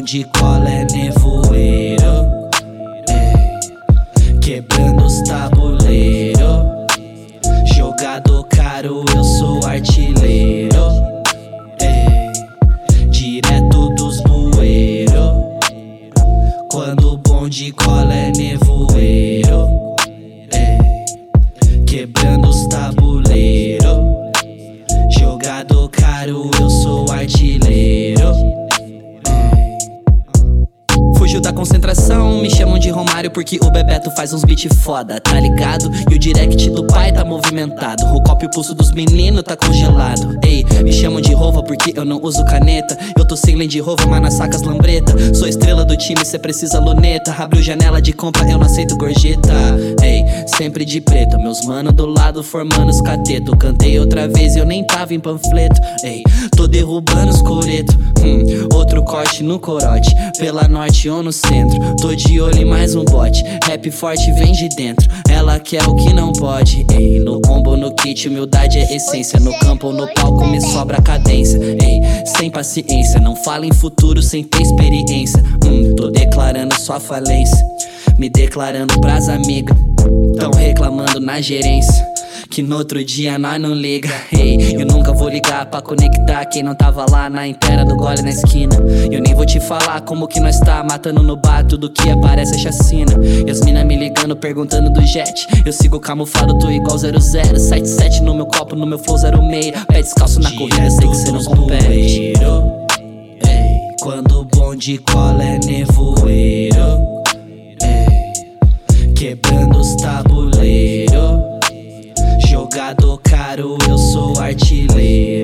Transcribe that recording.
bonde cola é nevoeiro, quebrando os tabuleiros. Jogador caro, eu sou artilheiro, direto dos bueiros. Quando o bonde cola é nevoeiro, quebrando os tabuleiros. Jogador caro, eu sou artilheiro. Fugiu da concentração, me chamam de Romário porque o Bebeto faz uns beat foda, tá ligado? E o direct do pai tá movimentado, o copo e o pulso dos meninos tá congelado. Ei, me chamam de Rova porque eu não uso caneta. Eu tô sem Land Rover, mas nas sacas lambreta. Sou estrela do time, cê precisa luneta. Abriu janela de compra, eu não aceito gorjeta. Ei, sempre de preto, meus mano do lado formando os cateto. Cantei outra vez e eu nem tava em panfleto. Ei, tô derrubando os coreto. Outro corte no corote, pela norte ou no centro. Tô de olho em mais um bote, rap forte vem de dentro. Ela quer o que não pode. Ei, no combo, no kit, humildade é essência. No campo ou no palco me sobra cadência. Ei, sem paciência, não fala em futuro sem ter experiência. Tô declarando sua falência, me declarando pras amigas. Tão reclamando na gerência que no outro dia nós não liga. Ei, eu nunca vou ligar pra conectar quem não tava lá na inteira do gole na esquina. Eu nem vou te falar como que nós tá matando no bar, tudo que aparece é chacina. E as mina me ligando perguntando do jet, eu sigo camuflado, tô igual 0077 no meu copo, no meu flow 06. Pé descalço na corrida, sei que cê não compete. Quando o bonde cola é nevoeiro, quebrando os tabuleiros. Jogador caro, eu sou artilheiro.